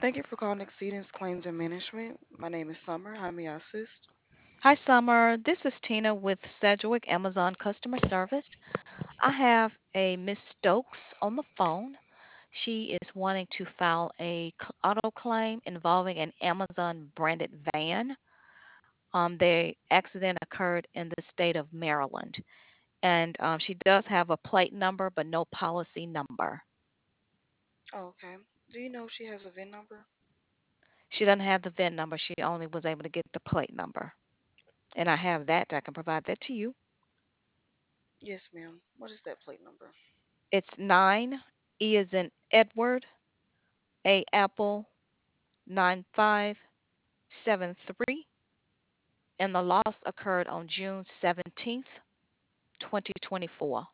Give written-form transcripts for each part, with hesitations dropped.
Thank you for calling Exceedance Claims and Management. My name is Summer. How may I assist? Hi, Summer. This is Tina with Sedgwick Amazon Customer Service. I have a Miss Stokes on the phone. She is wanting to file a auto claim involving an Amazon branded van. The accident occurred in the state of Maryland, and she does have a plate number but no policy number. Oh, okay. Do you know if she has a VIN number? She doesn't have the VIN number. She only was able to get the plate number, and I have that. I can provide that to you. Yes, ma'am. What is that plate number? It's 9 E is in Edward, A Apple 9573, and the loss occurred on June 17th, 2024.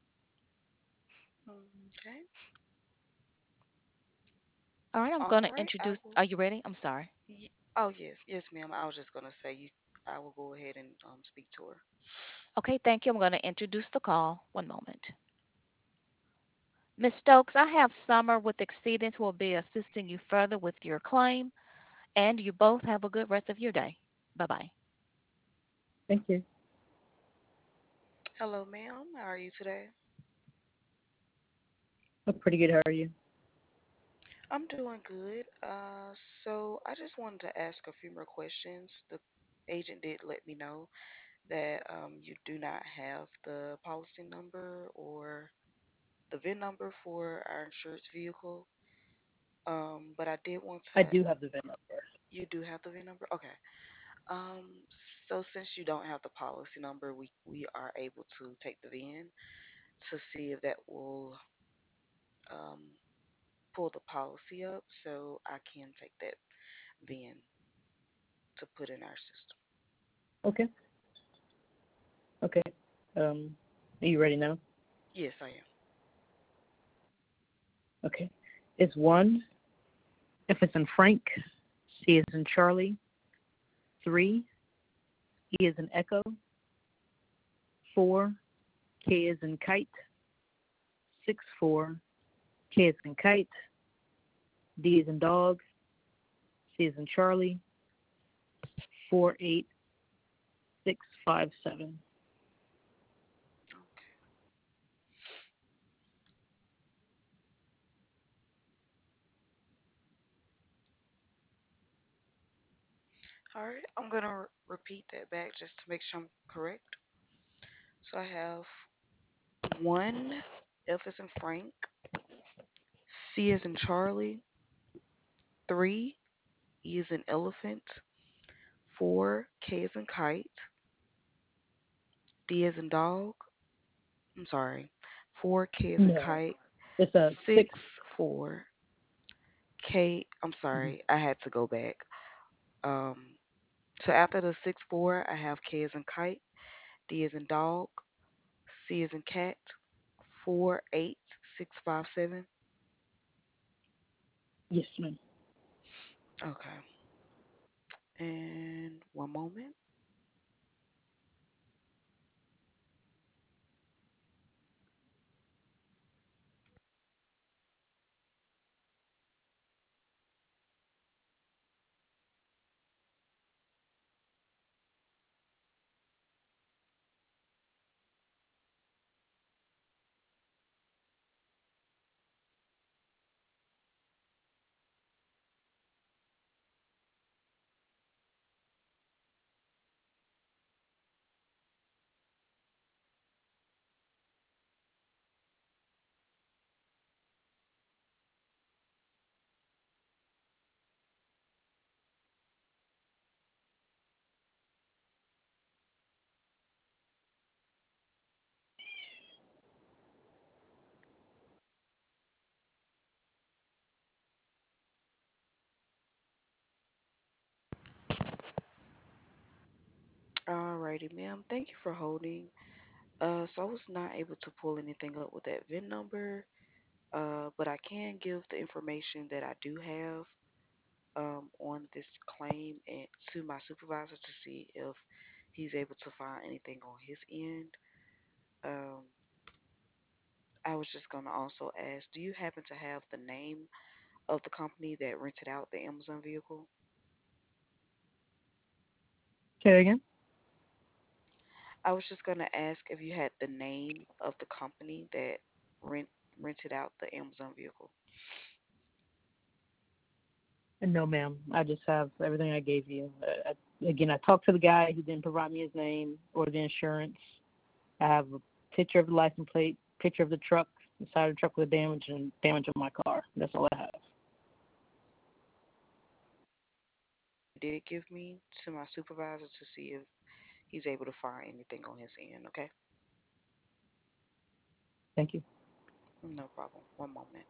Okay. All right, I'm All going to right. I introduce. will. Are you ready? I'm sorry. Oh, yes. Yes, ma'am. I was just going to say you. I will go ahead and speak to her. Okay, thank you. I'm going to introduce the call. One moment. Ms. Stokes, I have Summer with Exceedance who will be assisting you further with your claim, and you both have a good rest of your day. Bye bye. Thank you. Hello, ma'am. How are you today? I'm pretty good. How are you? I'm doing good. So I just wanted to ask a few more questions. The agent did let me know that you do not have the policy number or the VIN number for our insurance vehicle. But I did want I to. do have the VIN number. You do have the VIN number? Okay. So since you don't have the policy number, we are able to take the VIN to see if that will um pull the policy up, so I can take that VIN to put in our system. Okay. Okay. Um, are you ready now? Yes, I am. Okay. It's one. If it's in Frank, C is in Charlie. 3, E is in Echo. 4, K is in Kite. 6, 4, K is in Kite. D is in Dog. C is in Charlie. 48, 6, 5, 7. Okay. All right. I'm gonna repeat that back just to make sure I'm correct. So I have one F is in Frank, C is in Charlie, 3 E is in Elephant, 4 K is in Kite, D is in Dog. I'm sorry, 4 K is in No. Kite, It's a 6. 6 4 K. I'm Mhm. sorry, I had to go back. Um, so after the 6 4, I have K as in kite, D as in dog, C as in cat, 48 6 5 7. Yes, ma'am. Okay. And one moment. Alrighty, ma'am. Thank you for holding. So I was not able to pull anything up with that VIN number. But I can give the information that I do have on this claim and to my supervisor to see if he's able to find anything on his end. Um, I was just gonna also ask, do you happen to have the name of the company that rented out the Amazon vehicle? Say it again. I was just gonna ask if you had the name of the company that rent rented out the Amazon vehicle. No, ma'am. I just have everything I gave you. Again, I talked to the guy. He didn't provide me his name or the insurance. I have a picture of the license plate, picture of the truck, the side of the truck with damage, and damage on my car. That's all I have. Did give me to my supervisor to see if he's able to find anything on his end, okay? Thank you. No problem. One moment.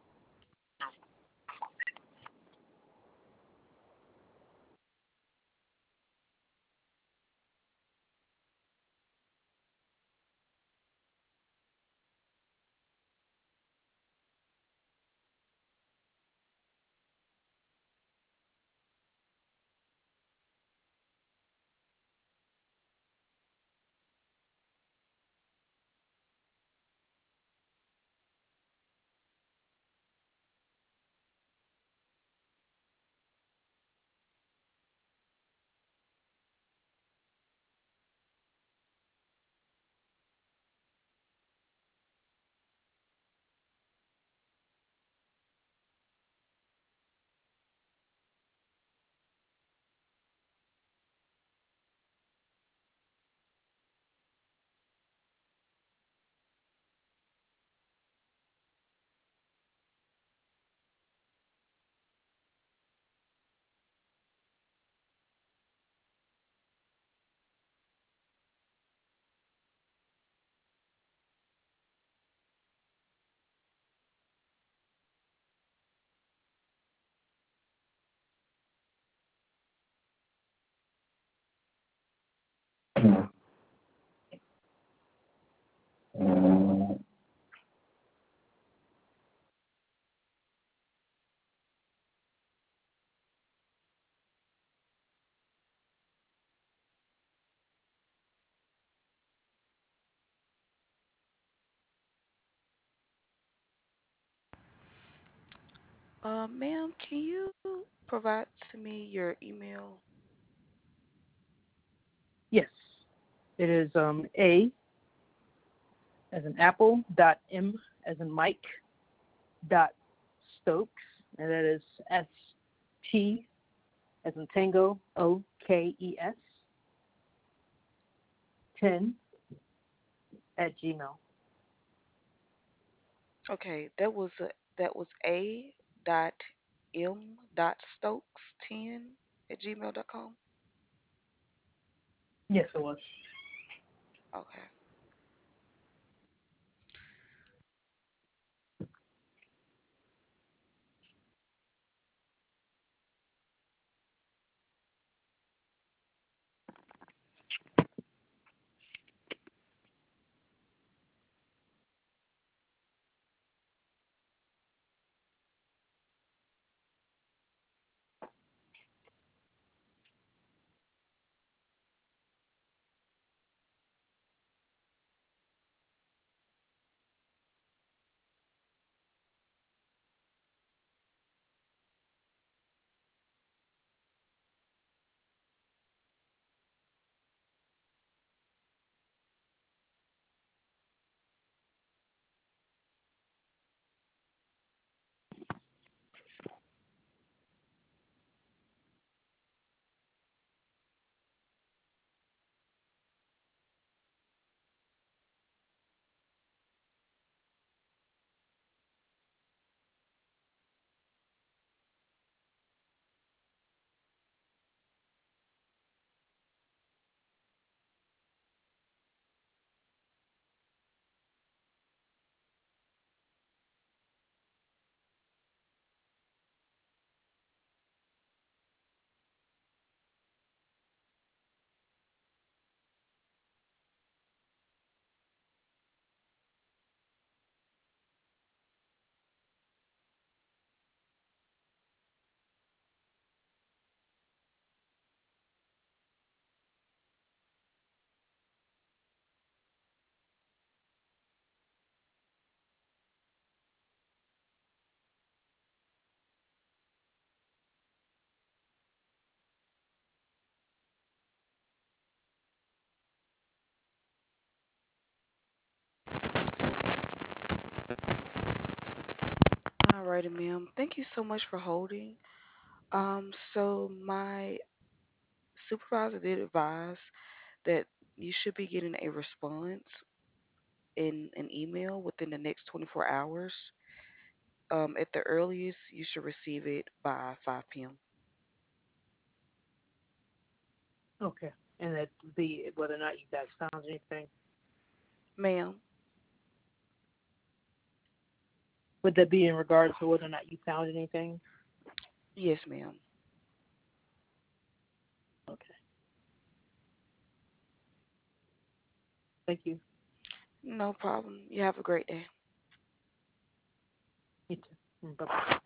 Ma'am, can you provide to me your email? Yes. It is A as in apple dot M as in Mike dot Stokes, and that is ST as in Tango OKES 10 at Gmail. Okay, that was a dot m dot stokes 10 at gmail.com. Yes, it was. Okay. Alrighty, ma'am. Thank you so much for holding. So my supervisor did advise that you should be getting a response in an email within the next 24 hours. At the earliest, you should receive it by 5 p.m. Okay. And that the whether or not you guys found anything. Ma'am, Would that be in regards to whether or not you found anything? yes, ma'am. Okay. Thank you. No problem. You have a great day. You too. Bye bye.